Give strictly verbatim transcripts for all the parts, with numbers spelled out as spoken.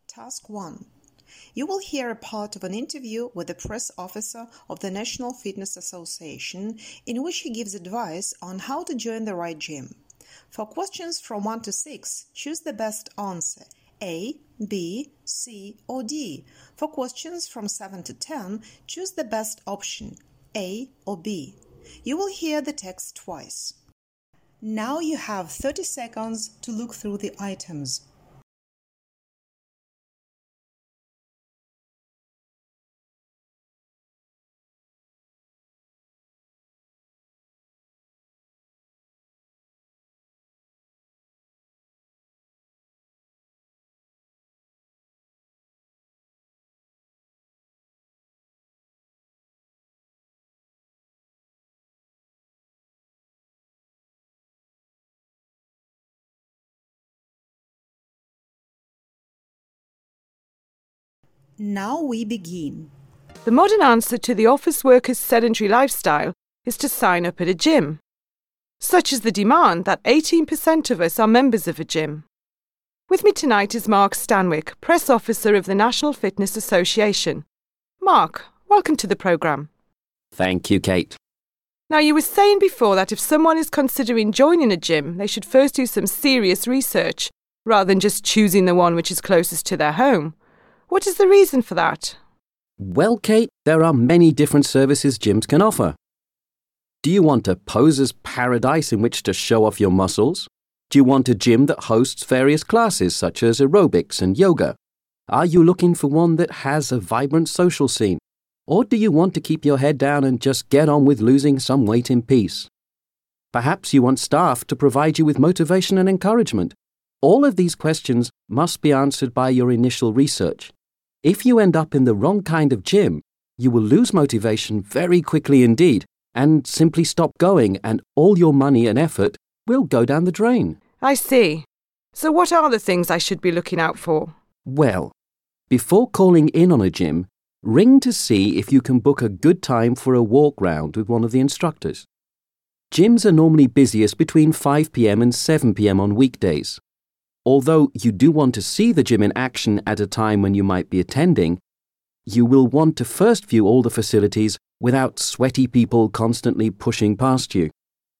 Task one. You will hear a part of an interview with the press officer of the National Fitness Association in which he gives advice on how to join the right gym. For questions from one to six, choose the best answer, A, B, C, or D. For questions from seven to ten, choose the best option, A or B. You will hear the text twice. Now you have thirty seconds to look through the items. Now we begin. The modern answer to the office worker's sedentary lifestyle is to sign up at a gym. Such is the demand that eighteen percent of us are members of a gym. With me tonight is Mark Stanwyck, Press Officer of the National Fitness Association. Mark, welcome to the programme. Thank you, Kate. Now, you were saying before that if someone is considering joining a gym, they should first do some serious research, rather than just choosing the one which is closest to their home. What is the reason for that? Well, Kate, there are many different services gyms can offer. Do you want a poser's paradise in which to show off your muscles? Do you want a gym that hosts various classes such as aerobics and yoga? Are you looking for one that has a vibrant social scene? Or do you want to keep your head down and just get on with losing some weight in peace? Perhaps you want staff to provide you with motivation and encouragement. All of these questions must be answered by your initial research. If you end up in the wrong kind of gym, you will lose motivation very quickly indeed and simply stop going, and all your money and effort will go down the drain. I see. So what are the things I should be looking out for? Well, before calling in on a gym, ring to see if you can book a good time for a walk round with one of the instructors. Gyms are normally busiest between five p m and seven p m on weekdays. Although you do want to see the gym in action at a time when you might be attending, you will want to first view all the facilities without sweaty people constantly pushing past you.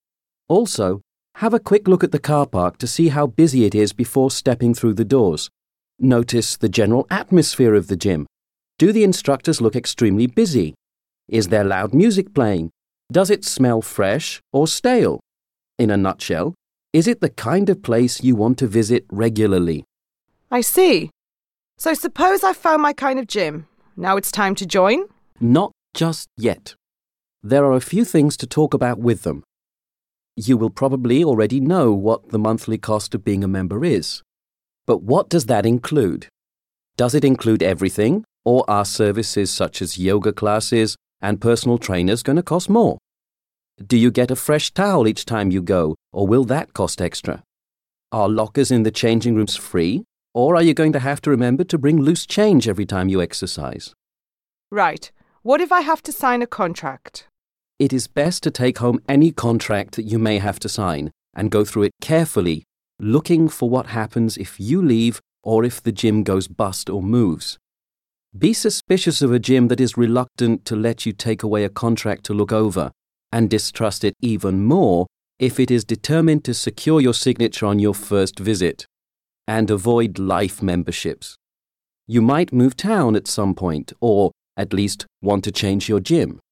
Also, have a quick look at the car park to see how busy it is before stepping through the doors. Notice the general atmosphere of the gym. Do the instructors look extremely busy? Is there loud music playing? Does it smell fresh or stale? In a nutshell, is it the kind of place you want to visit regularly? I see. So suppose I found my kind of gym. Now it's time to join? Not just yet. There are a few things to talk about with them. You will probably already know what the monthly cost of being a member is. But what does that include? Does it include everything, or are services such as yoga classes and personal trainers going to cost more? Do you get a fresh towel each time you go, or will that cost extra? Are lockers in the changing rooms free, or are you going to have to remember to bring loose change every time you exercise? Right. What if I have to sign a contract? It is best to take home any contract that you may have to sign and go through it carefully, looking for what happens if you leave or if the gym goes bust or moves. Be suspicious of a gym that is reluctant to let you take away a contract to look over, and distrust it even more if it is determined to secure your signature on your first visit. And avoid life memberships. You might move town at some point, or at least want to change your gym.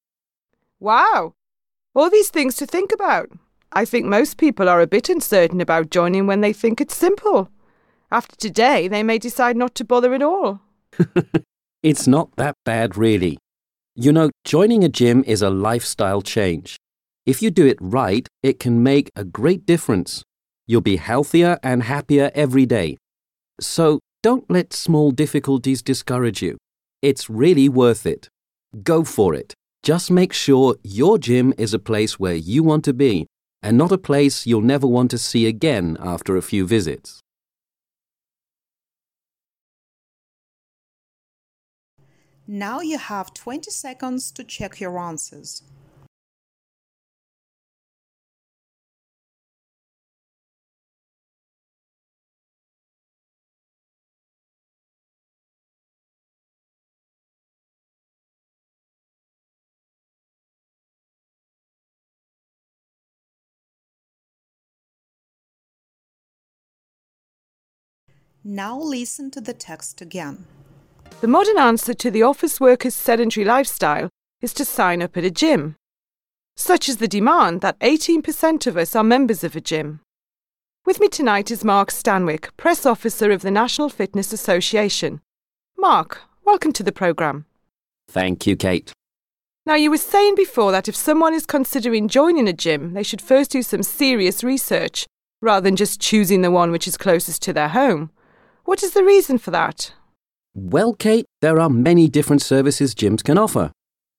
Wow! All these things to think about. I think most people are a bit uncertain about joining when they think it's simple. After today, they may decide not to bother at all. It's not that bad, really. You know, joining a gym is a lifestyle change. If you do it right, it can make a great difference. You'll be healthier and happier every day. So don't let small difficulties discourage you. It's really worth it. Go for it. Just make sure your gym is a place where you want to be and not a place you'll never want to see again after a few visits. Now you have twenty seconds to check your answers. Now listen to the text again. The modern answer to the office worker's sedentary lifestyle is to sign up at a gym. Such is the demand that eighteen percent of us are members of a gym. With me tonight is Mark Stanwyck, Press Officer of the National Fitness Association. Mark, welcome to the programme. Thank you, Kate. Now, you were saying before that if someone is considering joining a gym, they should first do some serious research, rather than just choosing the one which is closest to their home. What is the reason for that? Well, Kate, there are many different services gyms can offer.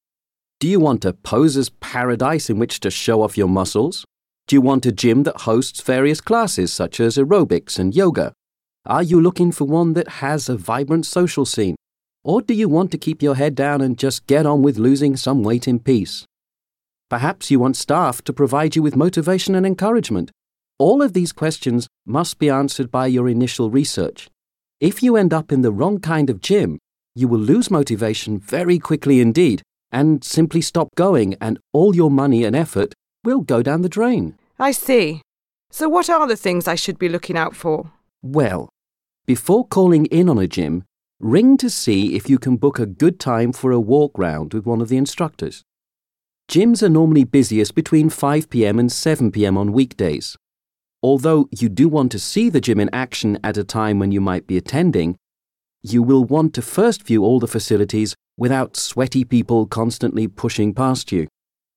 Do you want a poser's paradise in which to show off your muscles? Do you want a gym that hosts various classes such as aerobics and yoga? Are you looking for one that has a vibrant social scene? Or do you want to keep your head down and just get on with losing some weight in peace? Perhaps you want staff to provide you with motivation and encouragement. All of these questions must be answered by your initial research. If you end up in the wrong kind of gym, you will lose motivation very quickly indeed and simply stop going, and all your money and effort will go down the drain. I see. So what are the things I should be looking out for? Well, before calling in on a gym, ring to see if you can book a good time for a walk round with one of the instructors. Gyms are normally busiest between five p.m. and seven p.m. on weekdays. Although you do want to see the gym in action at a time when you might be attending, you will want to first view all the facilities without sweaty people constantly pushing past you.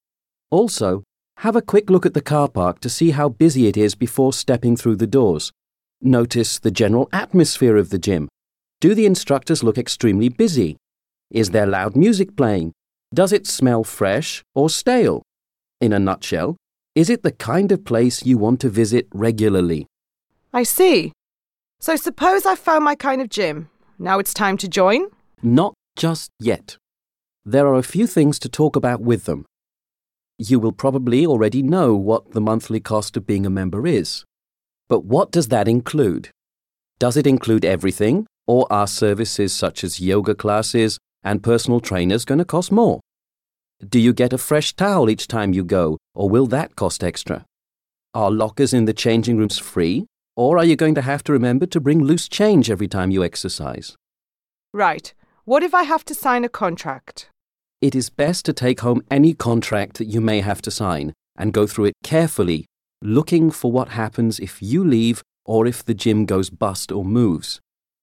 Also, have a quick look at the car park to see how busy it is before stepping through the doors. Notice the general atmosphere of the gym. Do the instructors look extremely busy? Is there loud music playing? Does it smell fresh or stale? In a nutshell, is it the kind of place you want to visit regularly? I see. So suppose I found my kind of gym. Now it's time to join? Not just yet. There are a few things to talk about with them. You will probably already know what the monthly cost of being a member is. But what does that include? Does it include everything? Or are services such as yoga classes and personal trainers going to cost more? Do you get a fresh towel each time you go, or will that cost extra? Are lockers in the changing rooms free, or are you going to have to remember to bring loose change every time you exercise? Right. What if I have to sign a contract? It is best to take home any contract that you may have to sign and go through it carefully, looking for what happens if you leave or if the gym goes bust or moves.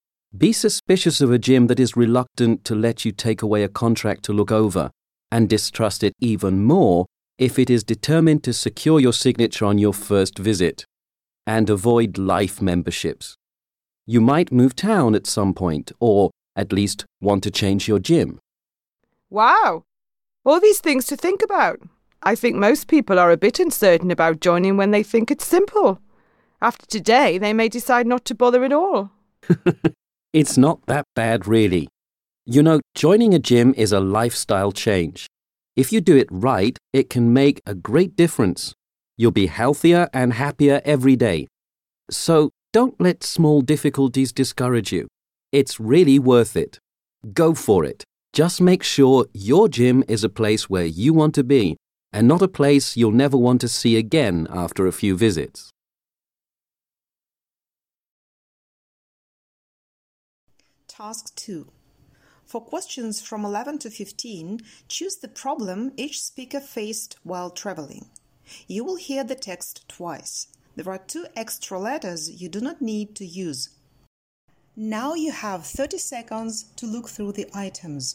Be suspicious of a gym that is reluctant to let you take away a contract to look over, and distrust it even more if it is determined to secure your signature on your first visit. And avoid life memberships. You might move town at some point, or at least want to change your gym. Wow! All these things to think about. I think most people are a bit uncertain about joining when they think it's simple. After today, they may decide not to bother at all. It's not that bad, really. You know, joining a gym is a lifestyle change. If you do it right, it can make a great difference. You'll be healthier and happier every day. So don't let small difficulties discourage you. It's really worth it. Go for it. Just make sure your gym is a place where you want to be, and not a place you'll never want to see again after a few visits. Task two. For questions from eleven to fifteen, choose the problem each speaker faced while traveling. You will hear the text twice. There are two extra letters you do not need to use. Now you have thirty seconds to look through the items.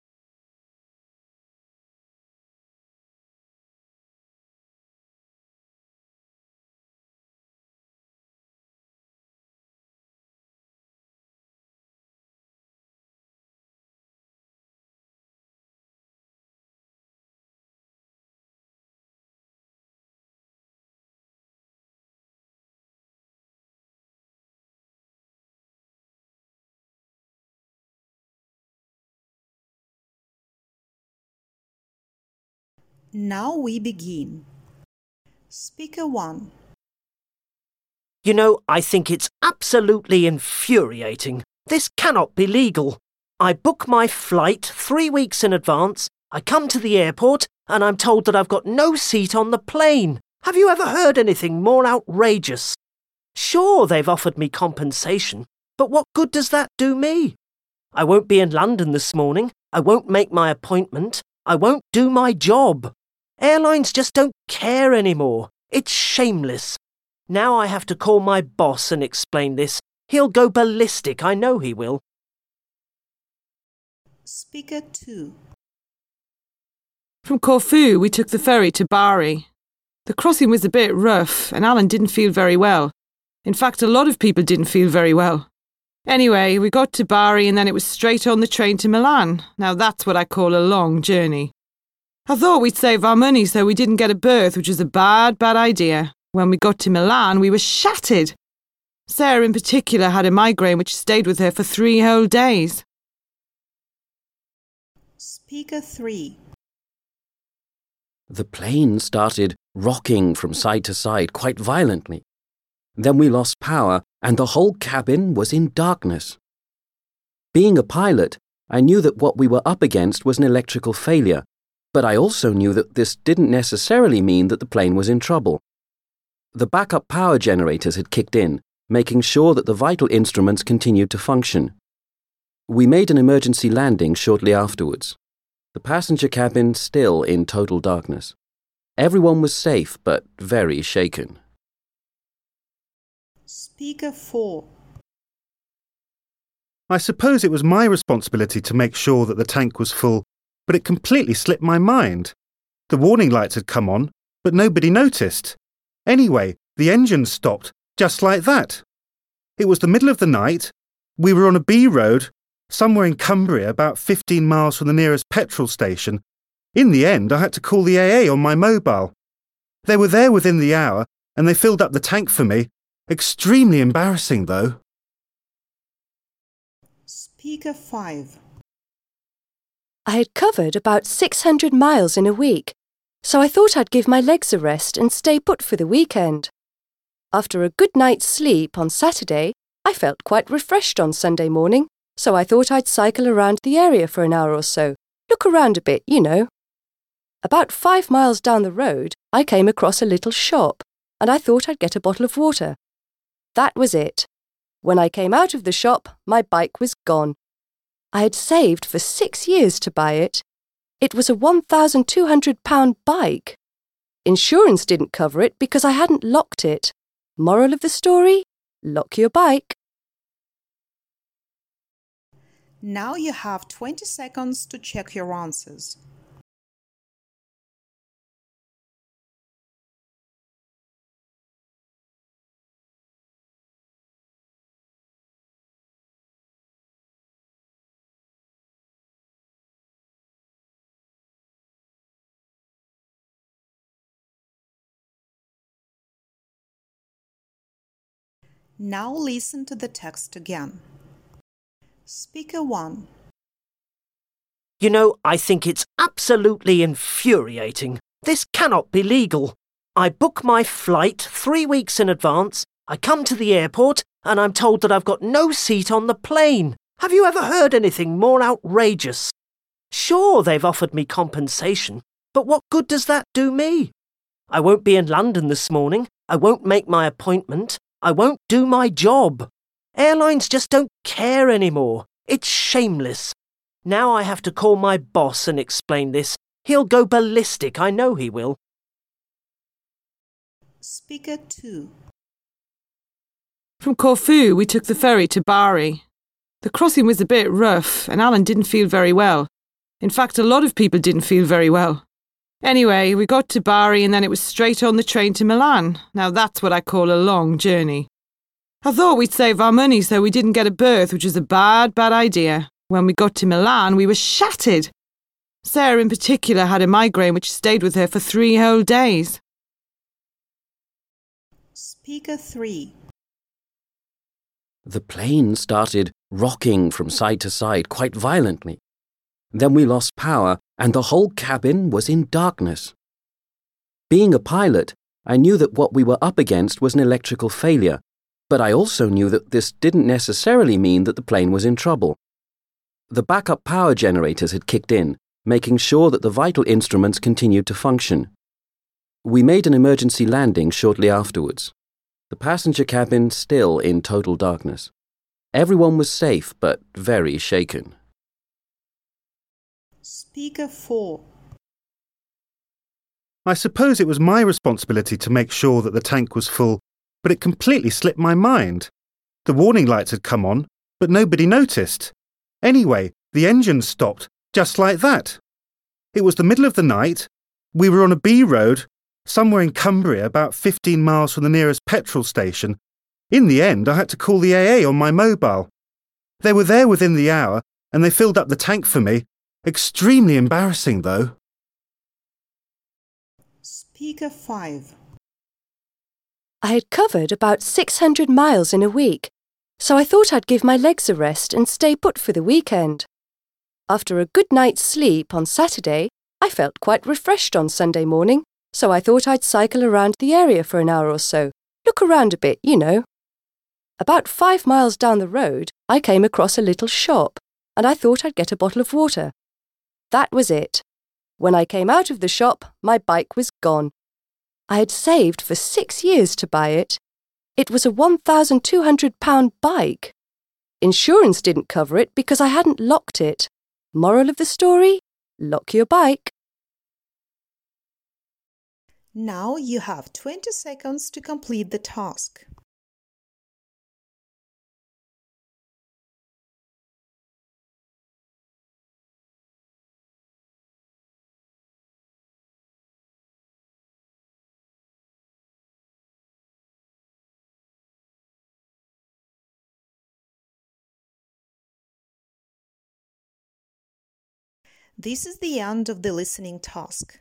Now we begin. Speaker one. You know, I think it's absolutely infuriating. This cannot be legal. I book my flight three weeks in advance, I come to the airport, and I'm told that I've got no seat on the plane. Have you ever heard anything more outrageous? Sure, they've offered me compensation, but what good does that do me? I won't be in London this morning. I won't make my appointment. I won't do my job. Airlines just don't care anymore. It's shameless. Now I have to call my boss and explain this. He'll go ballistic, I know he will. Speaker two. From Corfu, we took the ferry to Bari. The crossing was a bit rough, and Alan didn't feel very well. In fact, a lot of people didn't feel very well. Anyway, we got to Bari and then it was straight on the train to Milan. Now that's what I call a long journey. I thought we'd save our money so we didn't get a berth, which was a bad, bad idea. When we got to Milan, we were shattered. Sarah in particular had a migraine which stayed with her for three whole days. Speaker three. The plane started rocking from side to side quite violently. Then we lost power and the whole cabin was in darkness. Being a pilot, I knew that what we were up against was an electrical failure, but I also knew that this didn't necessarily mean that the plane was in trouble. The backup power generators had kicked in, making sure that the vital instruments continued to function. We made an emergency landing shortly afterwards. The passenger cabin still in total darkness. Everyone was safe, but very shaken. Speaker four. I suppose it was my responsibility to make sure that the tank was full, but it completely slipped my mind. The warning lights had come on, but nobody noticed. Anyway, the engine stopped, just like that. It was the middle of the night. We were on a B road, somewhere in Cumbria, about fifteen miles from the nearest petrol station. In the end, I had to call the A A on my mobile. They were there within the hour, and they filled up the tank for me. Extremely embarrassing, though. Speaker five. I had covered about six hundred miles in a week, so I thought I'd give my legs a rest and stay put for the weekend. After a good night's sleep on Saturday, I felt quite refreshed on Sunday morning, so I thought I'd cycle around the area for an hour or so, look around a bit, you know. About five miles down the road, I came across a little shop, and I thought I'd get a bottle of water. That was it. When I came out of the shop, my bike was gone. I had saved for six years to buy it. It was a one thousand two hundred pound bike. Insurance didn't cover it because I hadn't locked it. Moral of the story? Lock your bike. Now you have twenty seconds to check your answers. Now listen to the text again. Speaker one. You know, I think it's absolutely infuriating. This cannot be legal. I book my flight three weeks in advance, I come to the airport, and I'm told that I've got no seat on the plane. Have you ever heard anything more outrageous? Sure, they've offered me compensation, but what good does that do me? I won't be in London this morning. I won't make my appointment. I won't do my job. Airlines just don't care anymore. It's shameless. Now I have to call my boss and explain this. He'll go ballistic, I know he will. Speaker two. From Corfu, we took the ferry to Bari. The crossing was a bit rough, and Alan didn't feel very well. In fact, a lot of people didn't feel very well. Anyway, we got to Bari and then it was straight on the train to Milan. Now that's what I call a long journey. I thought we'd save our money so we didn't get a berth, which was a bad, bad idea. When we got to Milan, we were shattered. Sarah in particular had a migraine which stayed with her for three whole days. Speaker three. The plane started rocking from side to side quite violently. Then we lost power and the whole cabin was in darkness. Being a pilot, I knew that what we were up against was an electrical failure, but I also knew that this didn't necessarily mean that the plane was in trouble. The backup power generators had kicked in, making sure that the vital instruments continued to function. We made an emergency landing shortly afterwards. The passenger cabin still in total darkness. Everyone was safe but very shaken. Speaker four. I suppose it was my responsibility to make sure that the tank was full, but it completely slipped my mind. The warning lights had come on, but nobody noticed. Anyway, the engine stopped, just like that. It was the middle of the night. We were on a B road, somewhere in Cumbria, about fifteen miles from the nearest petrol station. In the end, I had to call the A A on my mobile. They were there within the hour, and they filled up the tank for me. Extremely embarrassing, though. Speaker five. I had covered about six hundred miles in a week, so I thought I'd give my legs a rest and stay put for the weekend. After a good night's sleep on Saturday, I felt quite refreshed on Sunday morning, so I thought I'd cycle around the area for an hour or so, look around a bit, you know. About five miles down the road, I came across a little shop, and I thought I'd get a bottle of water. That was it. When I came out of the shop, my bike was gone. I had saved for six years to buy it. It was a one thousand two hundred pound bike. Insurance didn't cover it because I hadn't locked it. Moral of the story? Lock your bike. Now you have twenty seconds to complete the task. This is the end of the listening task.